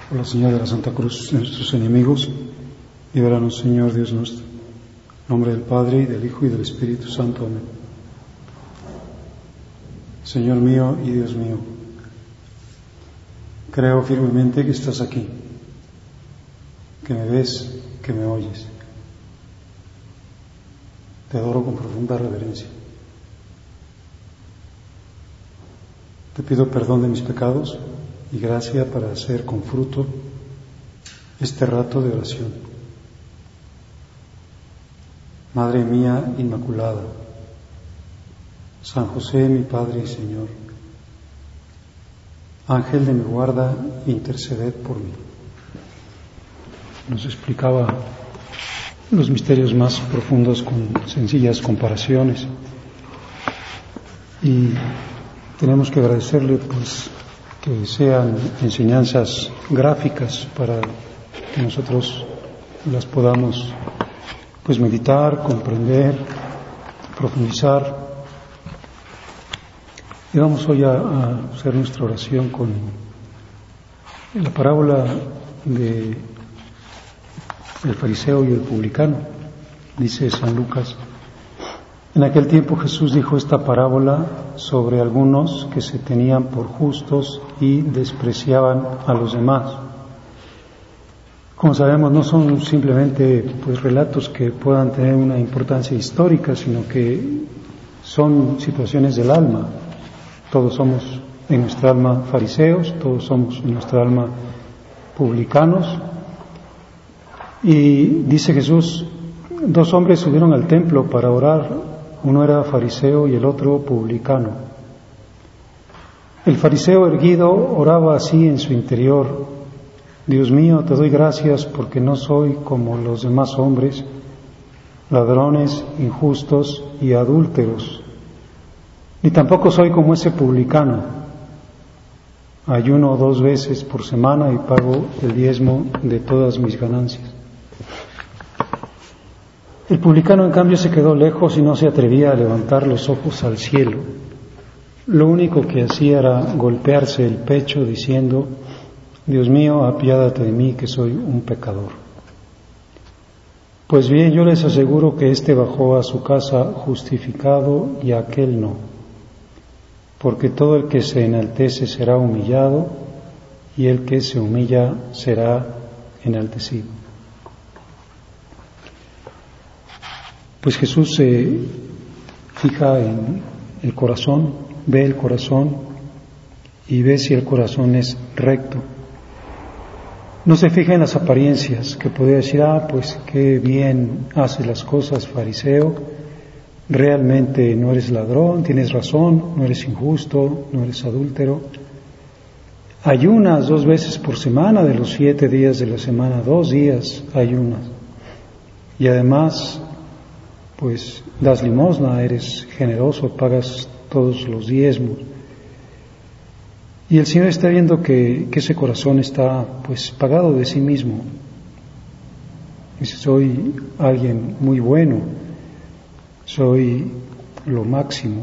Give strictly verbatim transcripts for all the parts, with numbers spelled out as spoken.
Por la señal de la Santa Cruz de nuestros enemigos, líbranos, Señor Dios nuestro. En nombre del Padre, y del Hijo, y del Espíritu Santo. Amén. Señor mío y Dios mío, creo firmemente que estás aquí, que me ves, que me oyes. Te adoro con profunda reverencia. Te pido perdón de mis pecados y gracia para hacer con fruto este rato de oración. Madre mía Inmaculada, San José, mi Padre y Señor, Ángel de mi guarda, interceded por mí. Nos explicaba los misterios más profundos con sencillas comparaciones, y tenemos que agradecerle pues que sean enseñanzas gráficas para que nosotros las podamos pues meditar, comprender, profundizar. Y vamos hoy a, a hacer nuestra oración con la parábola de el fariseo y el publicano. Dice San Lucas: en aquel tiempo Jesús dijo esta parábola sobre algunos que se tenían por justos y despreciaban a los demás. Como sabemos, no son simplemente pues relatos que puedan tener una importancia histórica, sino que son situaciones del alma. Todos somos en nuestra alma fariseos, todos somos en nuestra alma publicanos. Y dice Jesús, dos hombres subieron al templo para orar, uno era fariseo y el otro publicano. El fariseo erguido oraba así en su interior: Dios mío, te doy gracias porque no soy como los demás hombres, ladrones, injustos y adúlteros, ni tampoco soy como ese publicano. Ayuno dos veces por semana y pago el diezmo de todas mis ganancias. El publicano, en cambio, se quedó lejos y no se atrevía a levantar los ojos al cielo. Lo único que hacía era golpearse el pecho diciendo: Dios mío, apiádate de mí, que soy un pecador. Pues bien, yo les aseguro que éste bajó a su casa justificado y aquel no. Porque todo el que se enaltece será humillado, y el que se humilla será enaltecido. Pues Jesús se fija en el corazón, ve el corazón y ve si el corazón es recto. No se fija en las apariencias, que podría decir: ah, pues qué bien haces las cosas, fariseo, realmente no eres ladrón, tienes razón, no eres injusto, no eres adúltero. Ayunas dos veces por semana, de los siete días de la semana, dos días ayunas. Y además, pues das limosna, eres generoso, pagas todos los diezmos. Y el Señor está viendo que, que ese corazón está pues pagado de sí mismo. Dice: soy alguien muy bueno, soy lo máximo.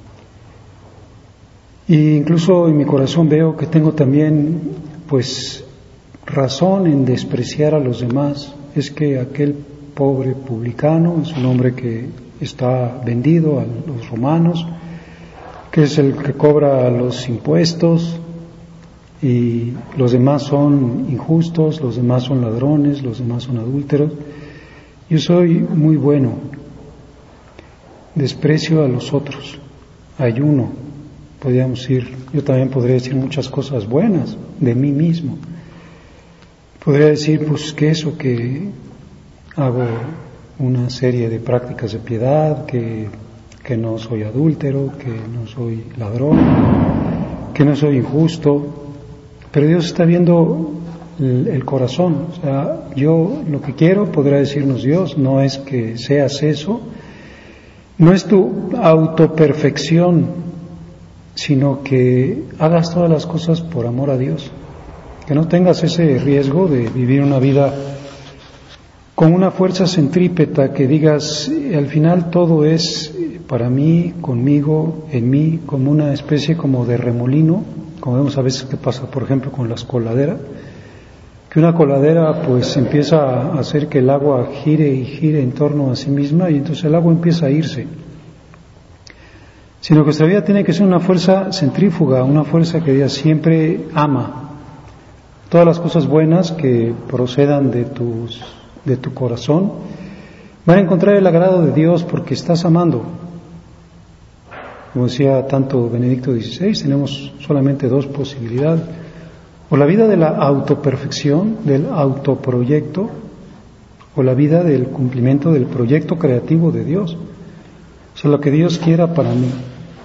Y incluso en mi corazón veo que tengo también pues razón en despreciar a los demás. Es que aquel pobre publicano es un hombre que está vendido a los romanos, que es el que cobra los impuestos, y los demás son injustos, los demás son ladrones, los demás son adúlteros. Yo soy muy bueno, desprecio a los otros, ayuno, podríamos decir, yo también podría decir muchas cosas buenas de mí mismo. Podría decir pues que eso, que hago una serie de prácticas de piedad, que, que no soy adúltero, que no soy ladrón, que no soy injusto, pero Dios está viendo el, el corazón. O sea, yo lo que quiero, podrá decirnos Dios, no es que seas eso, no es tu autoperfección, sino que hagas todas las cosas por amor a Dios, que no tengas ese riesgo de vivir una vida con una fuerza centrípeta, que digas al final todo es para mí, conmigo, en mí, como una especie como de remolino, como vemos a veces que pasa por ejemplo con la escoladera, que una coladera pues empieza a hacer que el agua gire y gire en torno a sí misma y entonces el agua empieza a irse. Sino que nuestra vida tiene que ser una fuerza centrífuga, una fuerza que Dios siempre ama. Todas las cosas buenas que procedan de, tus, de tu corazón van a encontrar el agrado de Dios porque estás amando. Como decía tanto Benedicto dieciséis, tenemos solamente dos posibilidades. O la vida de la autoperfección, del autoproyecto, o la vida del cumplimiento del proyecto creativo de Dios. O sea, lo que Dios quiera para mí.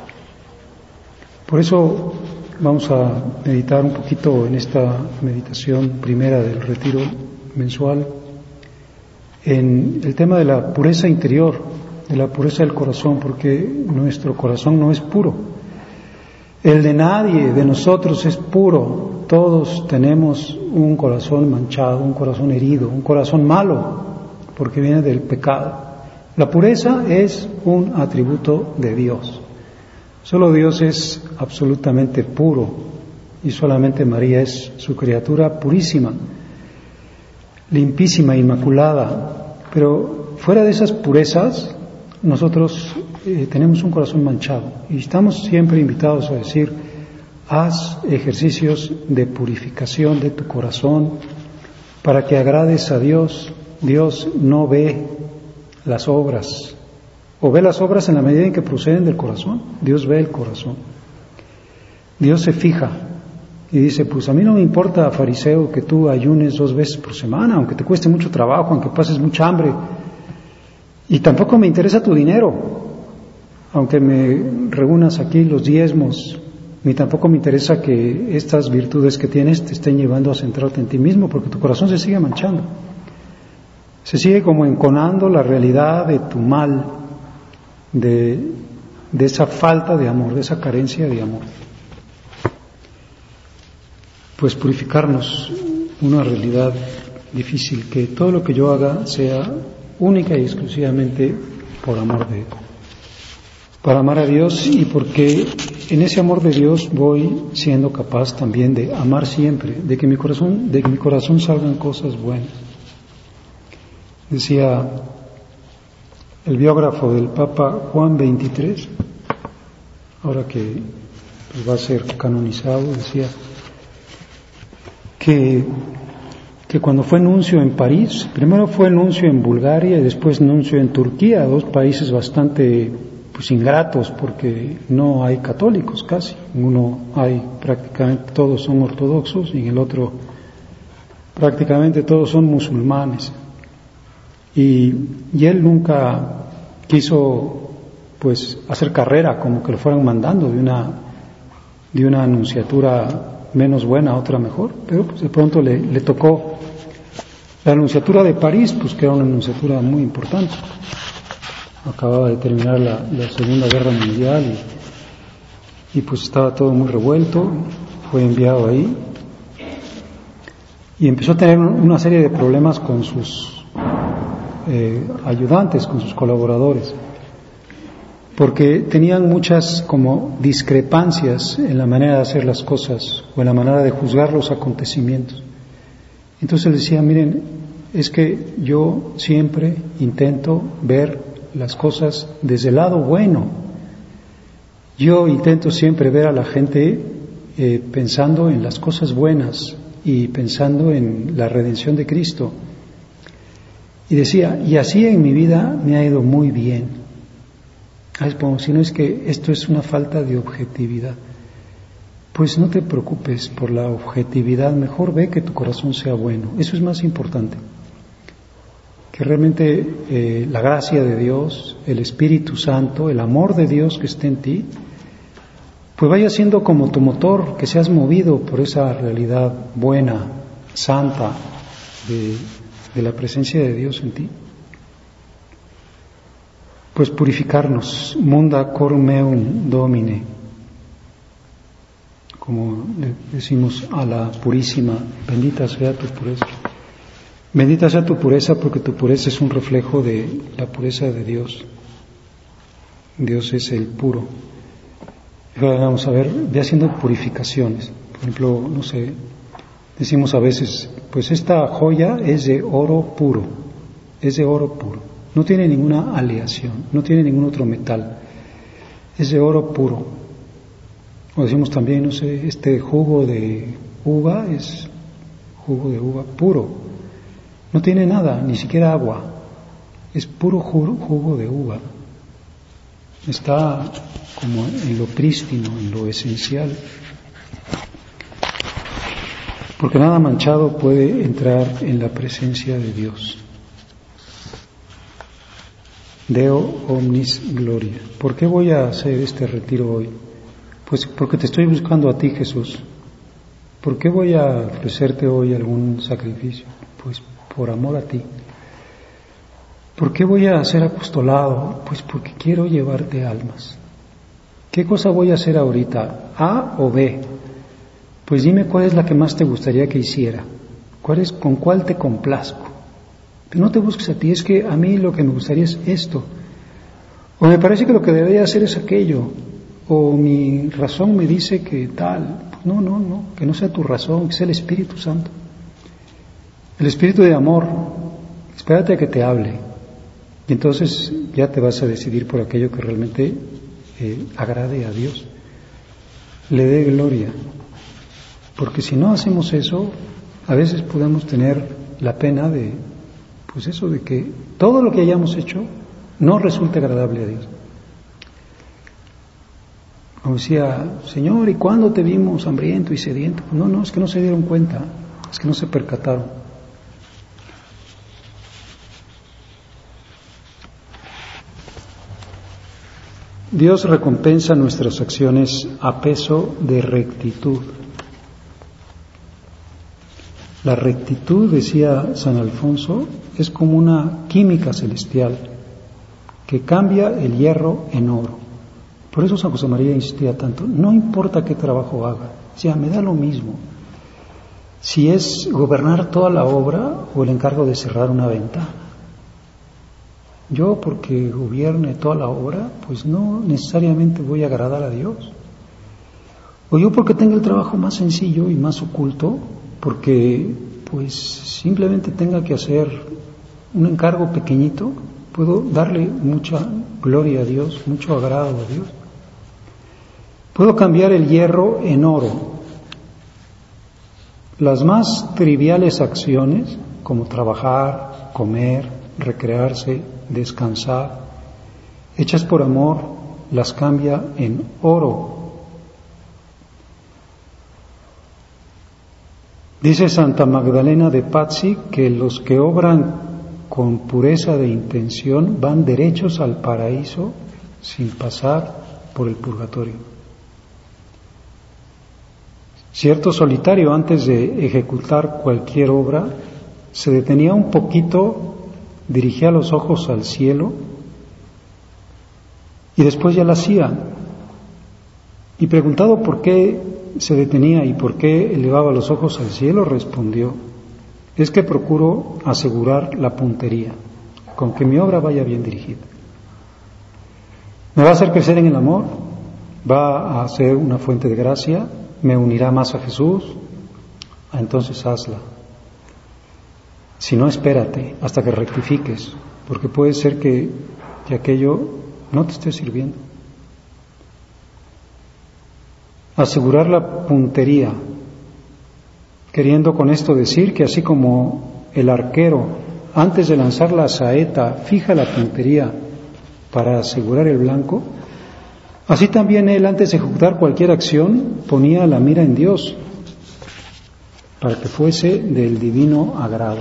Por eso vamos a meditar un poquito en esta meditación primera del retiro mensual en el tema de la pureza interior, de la pureza del corazón, porque nuestro corazón no es puro. El de nadie de nosotros es puro. Todos tenemos un corazón manchado, un corazón herido, un corazón malo, porque viene del pecado. La pureza es un atributo de Dios. Solo Dios es absolutamente puro y solamente María es su criatura purísima, limpísima, inmaculada. Pero fuera de esas purezas, nosotros eh, tenemos un corazón manchado y estamos siempre invitados a decir: haz ejercicios de purificación de tu corazón para que agrades a Dios. Dios no ve las obras, o ve las obras en la medida en que proceden del corazón. Dios ve el corazón. Dios se fija y dice: pues a mí no me importa, fariseo, que tú ayunes dos veces por semana, aunque te cueste mucho trabajo, aunque pases mucha hambre, y tampoco me interesa tu dinero, aunque me reúnas aquí los diezmos, ni tampoco me interesa que estas virtudes que tienes te estén llevando a centrarte en ti mismo, porque tu corazón se sigue manchando. Se sigue como enconando la realidad de tu mal, de, de esa falta de amor, de esa carencia de amor. Pues purificarnos, una realidad difícil, que todo lo que yo haga sea única y exclusivamente por amor de Dios. Para amar a Dios y porque en ese amor de Dios voy siendo capaz también de amar siempre, de que mi corazón, de que mi corazón salgan cosas buenas. Decía el biógrafo del Papa Juan veintitrés, ahora que pues, va a ser canonizado, decía que, que cuando fue nuncio en París, primero fue nuncio en Bulgaria y después nuncio en Turquía, dos países bastante pues ingratos porque no hay católicos casi, en uno hay prácticamente todos son ortodoxos y en el otro prácticamente todos son musulmanes. Y, y él nunca quiso pues hacer carrera como que lo fueran mandando de una de una anunciatura menos buena a otra mejor, pero pues de pronto le, le tocó la anunciatura de París, pues que era una anunciatura muy importante. Acababa de terminar la, la Segunda Guerra Mundial y, y pues estaba todo muy revuelto, fue enviado ahí y empezó a tener una serie de problemas con sus Eh, ayudantes, con sus colaboradores, porque tenían muchas como discrepancias en la manera de hacer las cosas o en la manera de juzgar los acontecimientos. Entonces decía: miren, es que yo siempre intento ver las cosas desde el lado bueno, yo intento siempre ver a la gente eh, pensando en las cosas buenas y pensando en la redención de Cristo. Y decía, y así en mi vida me ha ido muy bien. Es como si no es que esto es una falta de objetividad. Pues no te preocupes por la objetividad, mejor ve que tu corazón sea bueno. Eso es más importante. Que realmente eh, la gracia de Dios, el Espíritu Santo, el amor de Dios que esté en ti, pues vaya siendo como tu motor, que seas movido por esa realidad buena, santa, de de la presencia de Dios en ti. Pues purificarnos, munda cor meum domine, como le decimos a la purísima: bendita sea tu pureza. Bendita sea tu pureza, porque tu pureza es un reflejo de la pureza de Dios. Dios es el puro. Ahora vamos a ver, ve haciendo purificaciones. Por ejemplo, no sé, Decimos a veces, pues esta joya es de oro puro, es de oro puro, no tiene ninguna aleación, no tiene ningún otro metal, es de oro puro. O decimos también, no sé, este jugo de uva es jugo de uva puro, no tiene nada, ni siquiera agua, es puro jugo de uva, está como en lo prístino, en lo esencial. Porque nada manchado puede entrar en la presencia de Dios. Deo omnis gloria. ¿Por qué voy a hacer este retiro hoy? Pues porque te estoy buscando a ti, Jesús. ¿Por qué voy a ofrecerte hoy algún sacrificio? Pues por amor a ti. ¿Por qué voy a hacer apostolado? Pues porque quiero llevarte almas. ¿Qué cosa voy a hacer ahorita? ¿A o B? Pues dime cuál es la que más te gustaría que hiciera, cuál es, con cuál te complazco. Pero no te busques a ti, es que a mí lo que me gustaría es esto, o me parece que lo que debería hacer es aquello, o mi razón me dice que tal. No, no, no, que no sea tu razón, que sea el Espíritu Santo, el Espíritu de amor. Espérate a que te hable, y entonces ya te vas a decidir por aquello que realmente eh, agrade a Dios, le dé gloria. Porque si no hacemos eso, a veces podemos tener la pena de, pues eso, de que todo lo que hayamos hecho no resulte agradable a Dios. Como decía, Señor, ¿y cuándo te vimos hambriento y sediento? No, no, es que no se dieron cuenta, es que no se percataron. Dios recompensa nuestras acciones a peso de rectitud. La rectitud, decía San Alfonso, es como una química celestial que cambia el hierro en oro. Por eso San José María insistía tanto, no importa qué trabajo haga, o sea, me da lo mismo. Si es gobernar toda la obra o el encargo de cerrar una ventana. Yo, porque gobierne toda la obra, pues no necesariamente voy a agradar a Dios. O yo, porque tenga el trabajo más sencillo y más oculto, porque pues simplemente tenga que hacer un encargo pequeñito, puedo darle mucha gloria a Dios, mucho agrado a Dios. Puedo cambiar el hierro en oro. Las más triviales acciones, como trabajar, comer, recrearse, descansar, hechas por amor, las cambia en oro. Dice Santa Magdalena de Pazzi que los que obran con pureza de intención van derechos al paraíso sin pasar por el purgatorio. Cierto solitario, antes de ejecutar cualquier obra, se detenía un poquito, dirigía los ojos al cielo y después ya la hacía. Y preguntado por qué se detenía y por qué elevaba los ojos al cielo, respondió: es que procuro asegurar la puntería, con que mi obra vaya bien dirigida. Me va a hacer crecer en el amor, va a ser una fuente de gracia, me unirá más a Jesús, entonces hazla. Si no, espérate hasta que rectifiques, porque puede ser que, que aquello no te esté sirviendo. Asegurar la puntería, queriendo con esto decir que así como el arquero antes de lanzar la saeta fija la puntería para asegurar el blanco, así también él antes de ejecutar cualquier acción ponía la mira en Dios para que fuese del divino agrado.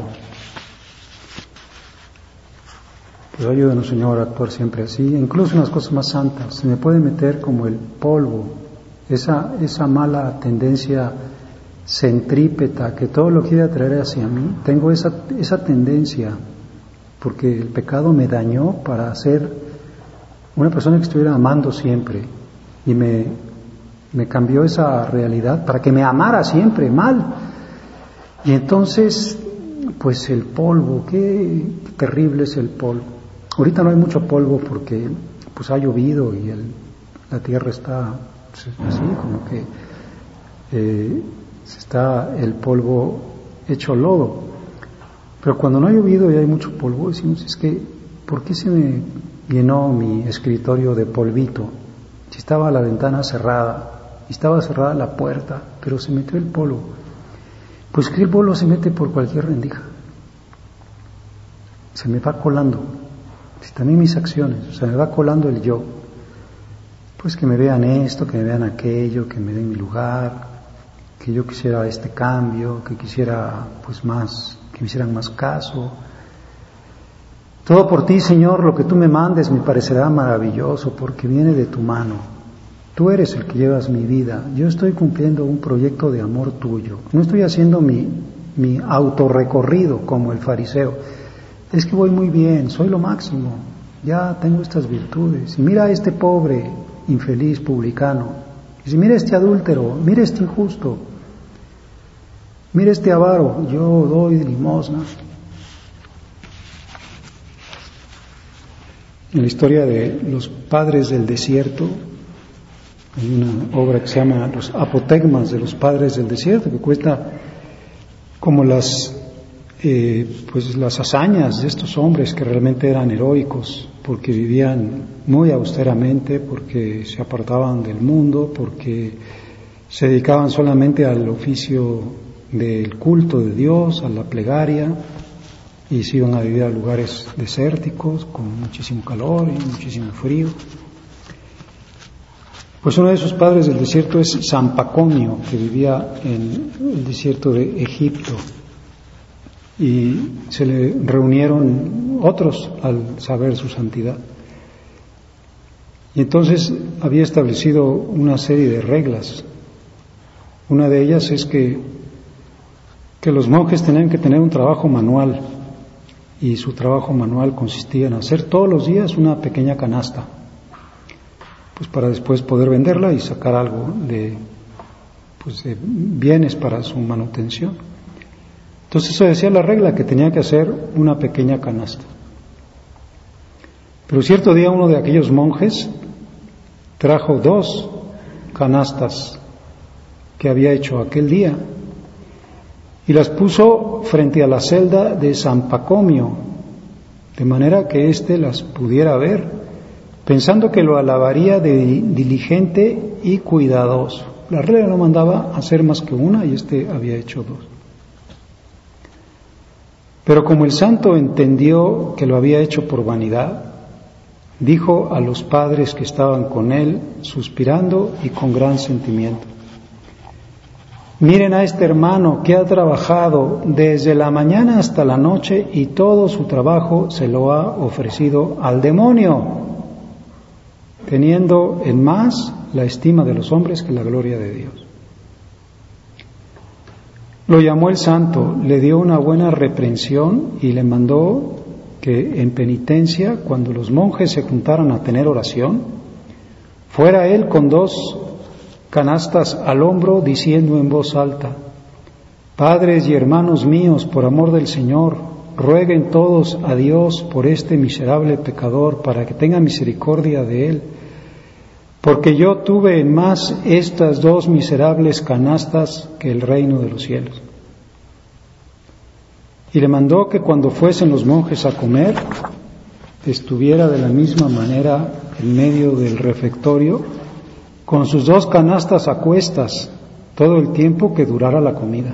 Pues ayúdanos, Señor, a actuar siempre así, incluso en las cosas más santas. Se me puede meter como el polvo, esa, esa mala tendencia centrípeta que todo lo quiere atraer hacia mí. Tengo esa, esa tendencia porque el pecado me dañó para ser una persona que estuviera amando siempre y me, me cambió esa realidad para que me amara siempre mal. Y entonces, pues el polvo, qué terrible es el polvo. Ahorita no hay mucho polvo porque pues ha llovido y el, la tierra está así como que eh, está el polvo hecho lodo. Pero cuando no ha llovido y hay mucho polvo, decimos, es que, ¿por qué se me llenó mi escritorio de polvito? Si estaba la ventana cerrada, y estaba cerrada la puerta, pero se metió el polvo. Pues que el polvo se mete por cualquier rendija. Se me va colando. Si también mis acciones, se me va colando el yo. Pues que me vean esto, que me vean aquello, que me den mi lugar, que yo quisiera este cambio, que quisiera pues más, que me hicieran más caso. Todo por ti, Señor, lo que tú me mandes me parecerá maravilloso porque viene de tu mano. Tú eres el que llevas mi vida. Yo estoy cumpliendo un proyecto de amor tuyo. No estoy haciendo mi, mi autorrecorrido como el fariseo. Es que voy muy bien, soy lo máximo. Ya tengo estas virtudes. Y mira a este pobre, infeliz publicano. Y si mira a este adúltero, mira a este injusto. Mira a este avaro, yo doy limosna. En la historia de los padres del desierto, hay una obra que se llama Los apotegmas de los padres del desierto, que cuenta como las, eh, pues las hazañas de estos hombres que realmente eran heroicos, porque vivían muy austeramente, porque se apartaban del mundo, porque se dedicaban solamente al oficio del culto de Dios, a la plegaria, y se iban a vivir a lugares desérticos, con muchísimo calor y muchísimo frío. Pues uno de esos padres del desierto es San Paconio, que vivía en el desierto de Egipto, y se le reunieron otros al saber su santidad. Y entonces había establecido una serie de reglas. Una de ellas es que, que los monjes tenían que tener un trabajo manual, y su trabajo manual consistía en hacer todos los días una pequeña canasta, pues para después poder venderla y sacar algo de, pues de bienes para su manutención. Entonces eso decía la regla, que tenía que hacer una pequeña canasta. Pero cierto día uno de aquellos monjes trajo dos canastas que había hecho aquel día y las puso frente a la celda de San Paconio, de manera que éste las pudiera ver, pensando que lo alabaría de diligente y cuidadoso. La regla no mandaba hacer más que una y éste había hecho dos. Pero como el santo entendió que lo había hecho por vanidad, dijo a los padres que estaban con él, suspirando y con gran sentimiento: miren a este hermano que ha trabajado desde la mañana hasta la noche y todo su trabajo se lo ha ofrecido al demonio, teniendo en más la estima de los hombres que la gloria de Dios. Lo llamó el santo, le dio una buena reprensión y le mandó que en penitencia, cuando los monjes se juntaran a tener oración, fuera él con dos canastas al hombro, diciendo en voz alta: padres y hermanos míos, por amor del Señor, rueguen todos a Dios por este miserable pecador, para que tenga misericordia de él, porque yo tuve en más estas dos miserables canastas que el reino de los cielos. Y le mandó que cuando fuesen los monjes a comer, estuviera de la misma manera en medio del refectorio, con sus dos canastas a cuestas, todo el tiempo que durara la comida.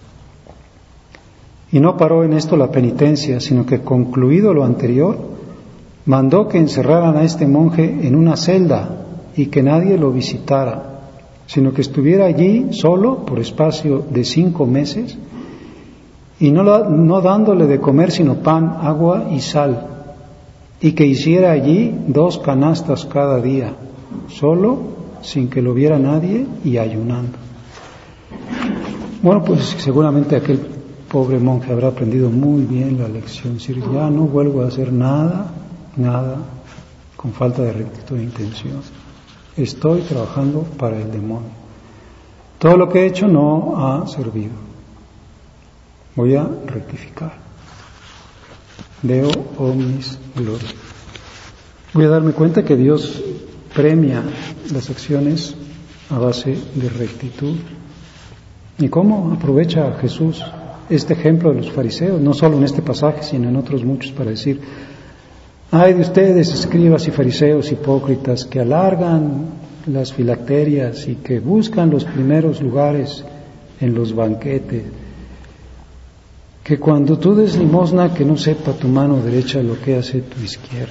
Y no paró en esto la penitencia, sino que, concluido lo anterior, mandó que encerraran a este monje en una celda y que nadie lo visitara, sino que estuviera allí solo por espacio de cinco meses, y no, no dándole de comer sino pan, agua y sal, y que hiciera allí dos canastas cada día, solo, sin que lo viera nadie y ayunando. Bueno, pues seguramente aquel pobre monje habrá aprendido muy bien la lección, decir: ya no vuelvo a hacer nada, nada, con falta de rectitud de intención. Estoy trabajando para el demonio. Todo lo que he hecho no ha servido. Voy a rectificar. Deo omnis gloria. Voy a darme cuenta que Dios premia las acciones a base de rectitud ¿Y cómo aprovecha Jesús este ejemplo de los fariseos? No solo en este pasaje, sino en otros muchos, para decir: ay de ustedes, escribas y fariseos hipócritas, que alargan las filacterias y que buscan los primeros lugares en los banquetes, que cuando tú des limosna, que no sepa tu mano derecha lo que hace tu izquierda.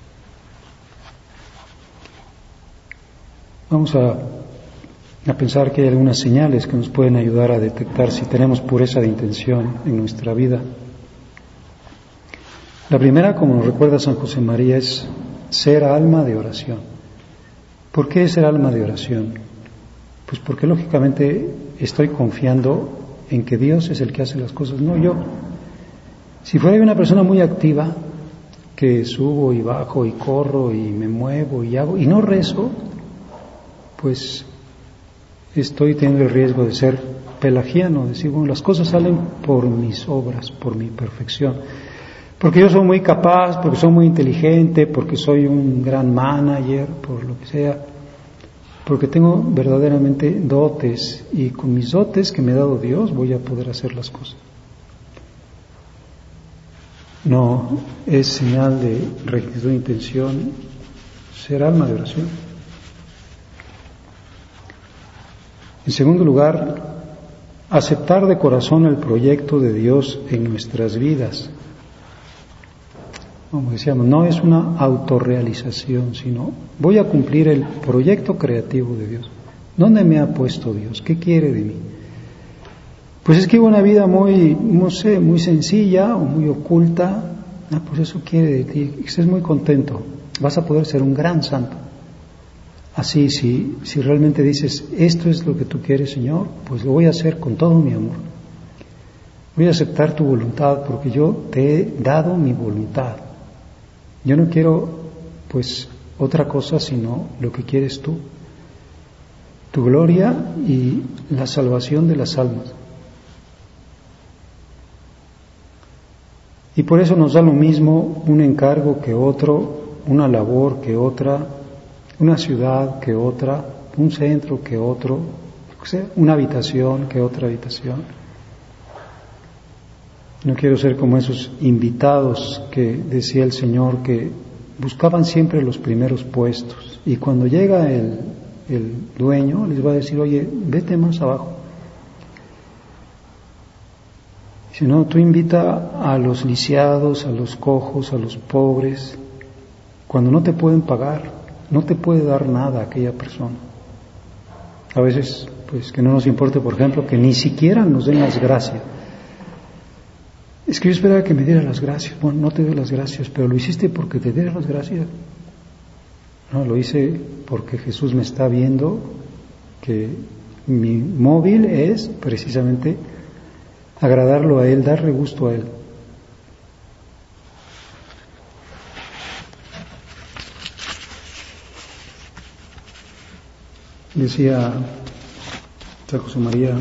Vamos a, a pensar que hay algunas señales que nos pueden ayudar a detectar si tenemos pureza de intención en nuestra vida. La primera, como nos recuerda San José María, es ser alma de oración. ¿Por qué ser alma de oración? Pues porque lógicamente estoy confiando en que Dios es el que hace las cosas, no yo. Si fuera una persona muy activa, que subo y bajo y corro y me muevo y hago y no rezo, pues estoy teniendo el riesgo de ser pelagiano, de decir, bueno, las cosas salen por mis obras, por mi perfección, porque yo soy muy capaz, porque soy muy inteligente, porque soy un gran manager, por lo que sea, porque tengo verdaderamente dotes, y con mis dotes que me ha dado Dios voy a poder hacer las cosas. No, es señal de rectitud de intención ser alma de oración. En segundo lugar, aceptar de corazón el proyecto de Dios en nuestras vidas. Como decíamos, no es una autorrealización, sino voy a cumplir el proyecto creativo de Dios. ¿Dónde me ha puesto Dios? ¿Qué quiere de mí? Pues es que una vida muy, no sé, muy sencilla o muy oculta. Ah, pues eso quiere de ti, que estés muy contento. Vas a poder ser un gran santo. Así, si, si realmente dices, esto es lo que tú quieres, Señor, pues lo voy a hacer con todo mi amor. Voy a aceptar tu voluntad porque yo te he dado mi voluntad. Yo no quiero, pues, otra cosa sino lo que quieres tú. Tu gloria y la salvación de las almas. Y por eso nos da lo mismo un encargo que otro, una labor que otra, una ciudad que otra, un centro que otro, una habitación que otra habitación. No quiero ser como esos invitados que decía el Señor, que buscaban siempre los primeros puestos, y cuando llega el, el dueño les va a decir, oye, vete más abajo. Si no, tú invita a los lisiados, a los cojos, a los pobres, cuando no te pueden pagar, no te puede dar nada a aquella persona. A veces, pues que no nos importe, por ejemplo, que ni siquiera nos den las gracias. Es que yo esperaba que me diera las gracias. Bueno, no te doy las gracias, pero lo hiciste porque te diera las gracias. No, lo hice porque Jesús me está viendo que mi móvil es precisamente agradarlo a Él, darle gusto a Él. Decía San José María,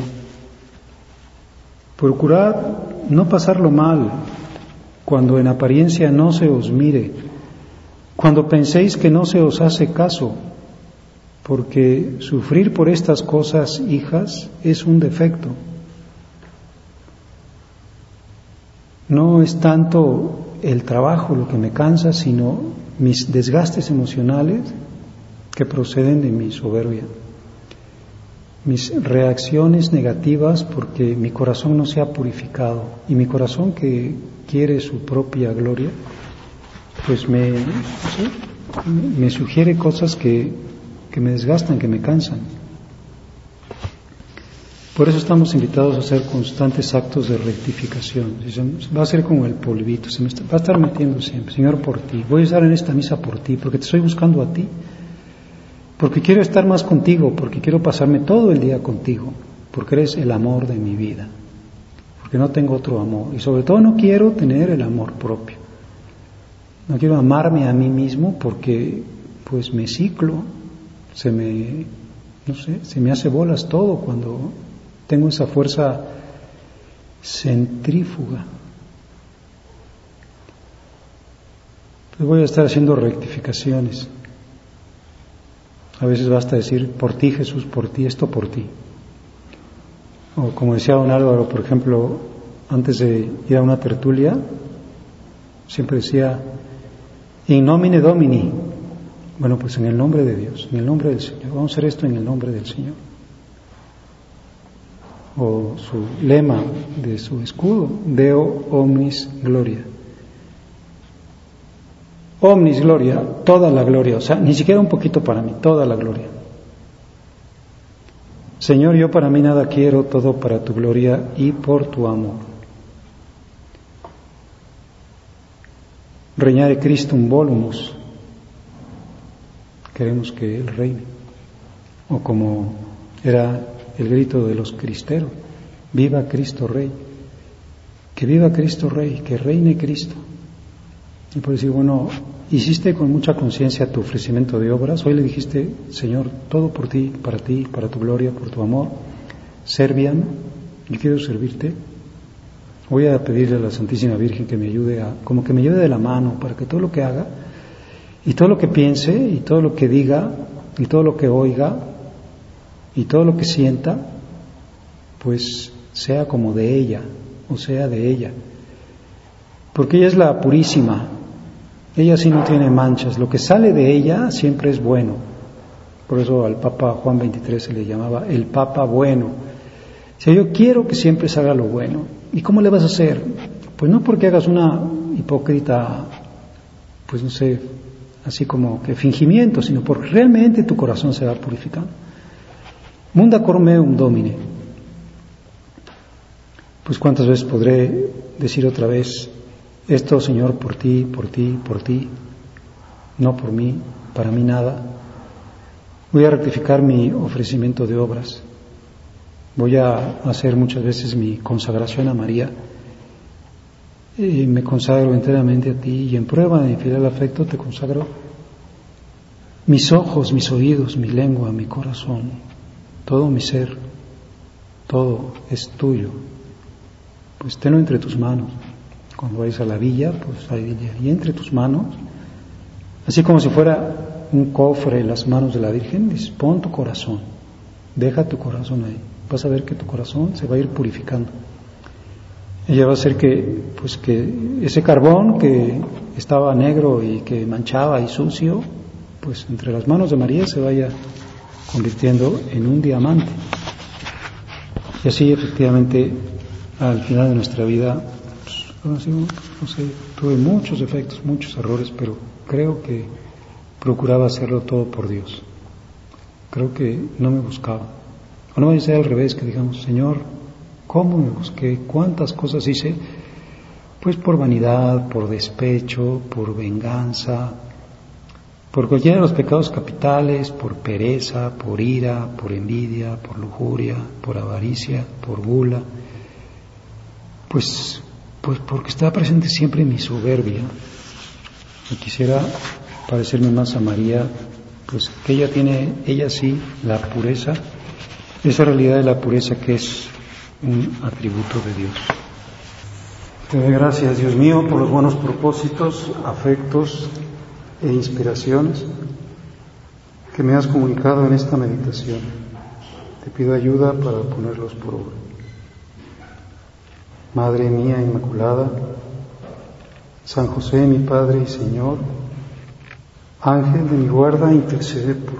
procurad no pasarlo mal cuando en apariencia no se os mire, cuando penséis que no se os hace caso, porque sufrir por estas cosas, hijas, es un defecto. No es tanto el trabajo lo que me cansa, sino mis desgastes emocionales que proceden de mi soberbia, mis reacciones negativas porque mi corazón no se ha purificado, y mi corazón que quiere su propia gloria, pues me, no sé, me sugiere cosas que, que me desgastan, que me cansan. Por eso estamos invitados a hacer constantes actos de rectificación. Va a ser como el polvito, se me está, va a estar metiendo siempre, Señor, por ti, voy a estar en esta misa por ti, porque te estoy buscando a ti, porque quiero estar más contigo, porque quiero pasarme todo el día contigo, porque eres el amor de mi vida, porque no tengo otro amor, y sobre todo no quiero tener el amor propio, no quiero amarme a mí mismo porque pues me ciclo, se me, no sé, se me hace bolas todo cuando tengo esa fuerza centrífuga. Pues voy a estar haciendo rectificaciones. A veces basta decir, por ti Jesús, por ti, esto por ti. O como decía don Álvaro, por ejemplo, antes de ir a una tertulia, siempre decía, in nomine Domini. Bueno, pues en el nombre de Dios, en el nombre del Señor. Vamos a hacer esto en el nombre del Señor. O su lema de su escudo, Deo omnis gloria. Omnis gloria, toda la gloria, o sea, ni siquiera un poquito para mí, toda la gloria. Señor, yo para mí nada quiero, todo para tu gloria y por tu amor. Regnare Christum volumus. Queremos que Él reine. O como era el grito de los cristeros, viva Cristo Rey. Que viva Cristo Rey, que reine Cristo. Y por decir, bueno, hiciste con mucha conciencia tu ofrecimiento de obras, hoy le dijiste, Señor, todo por ti, para ti, para tu gloria, por tu amor, serviam, yo quiero servirte. Voy a pedirle a la Santísima Virgen que me ayude a, como que me lleve de la mano, para que todo lo que haga, y todo lo que piense, y todo lo que diga, y todo lo que oiga, y todo lo que sienta, pues sea como de ella, o sea de ella. Porque ella es la purísima, ella sí no tiene manchas, lo que sale de ella siempre es bueno. Por eso al Papa Juan veintitrés se le llamaba el Papa bueno. O sea, yo quiero que siempre salga lo bueno. ¿Y cómo le vas a hacer? Pues no porque hagas una hipócrita, pues no sé, así como que fingimiento, sino porque realmente tu corazón se va purificando. Munda cor meum Domine. Pues cuántas veces podré decir otra vez, esto, Señor, por ti, por ti, por ti, no por mí, para mí nada. Voy a rectificar mi ofrecimiento de obras. Voy a hacer muchas veces mi consagración a María. Y me consagro enteramente a ti y en prueba de mi fiel afecto te consagro mis ojos, mis oídos, mi lengua, mi corazón, todo mi ser, todo es tuyo. Pues tenlo entre tus manos. Cuando vayas a la villa, pues ahí dile, y entre tus manos, así como si fuera un cofre en las manos de la Virgen, dices, pon tu corazón, deja tu corazón ahí, vas a ver que tu corazón se va a ir purificando. Ella va a hacer que, pues que ese carbón que estaba negro y que manchaba y sucio, pues entre las manos de María se vaya convirtiendo en un diamante. Y así efectivamente al final de nuestra vida, pues, no sé, tuve muchos defectos, muchos errores, pero creo que procuraba hacerlo todo por Dios. Creo que no me buscaba. O no vaya a ser al revés, que digamos, Señor, ¿cómo me busqué? ¿Cuántas cosas hice? Pues por vanidad, por despecho, por venganza, por cualquiera de los pecados capitales, por pereza, por ira, por envidia, por lujuria, por avaricia, por gula. Pues, pues porque está presente siempre mi soberbia. Y quisiera parecerme más a María, pues que ella tiene, ella sí, la pureza, esa realidad de la pureza que es un atributo de Dios. Te doy gracias, Dios mío, por los buenos propósitos, afectos e inspiraciones que me has comunicado en esta meditación. Te pido ayuda para ponerlos por obra. Madre mía Inmaculada, San José, mi Padre y Señor, Ángel de mi guarda, intercede por